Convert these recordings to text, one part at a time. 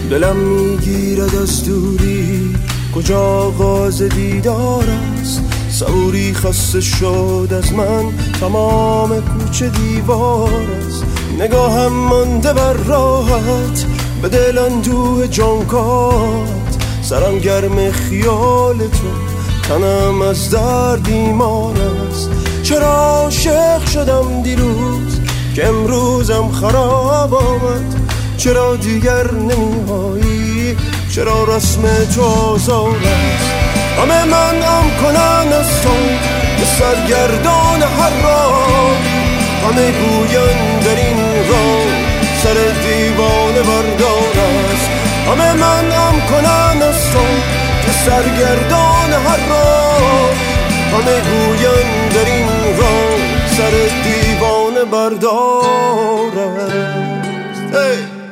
دلم میگیرد از دوری کجا آغاز دیدار است. صبوری خسته شد از من تمام کوچه دیوار است. نگاهم مانده بر راحت به دل اندوه جانکات. سرم گرم خیال تو تنم از درد بیمار است. چرا عاشق شدم دیروز که امروزم خراب آمد. چرا دیگر نمی‌آیی چرا رسم تو آزار است. همه منعم کنن از تو به سرگردان هر راه. همه گوین در این راه سر دیوانه بردار است. همه منعم کنن از تو به سرگردان هر راه. همه گوین در این راه سر دیوانه بردار است. hey!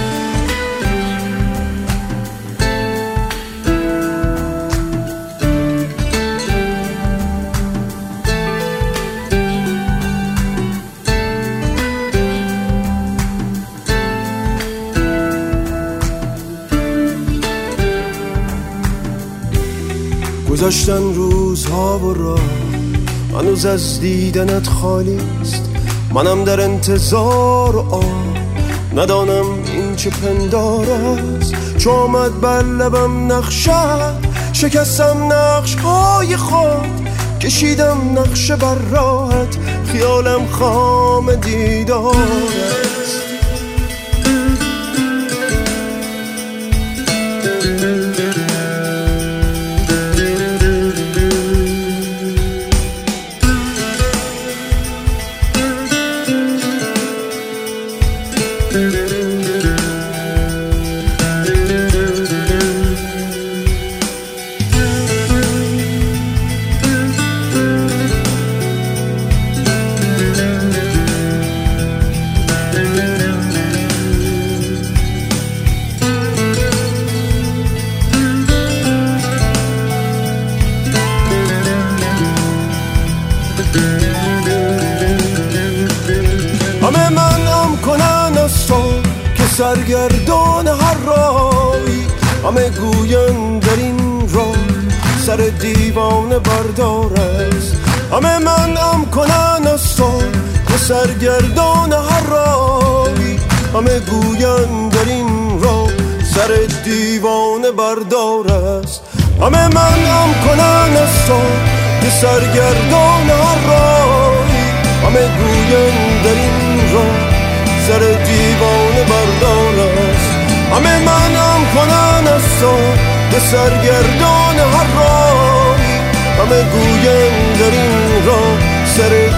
گذاشتن روزها و راه هنوز از دیدنت خالی است. منم در انتظار و ندانم این چه پندار است. چو آمد بر لبم نقشه شکستم نقش های خود. کشیدم نقشه بر راحت خیالم خام دیدار است. همه منعم کنن از تو که سرگردان هر راهی. همه گوین در این راه سر دیوانه بردار است. همه منعم کنن از تو که سرگردان هر راهی. همه گوین در این راه سر دیوانه بردار است. همه منعم کنن از تو که سرگردان هر راهی. همه گوین در این راه سر دیوانه بردار است. همه منعم کنن از تو به سرگردان هر راهی. همه گوین در این راه سر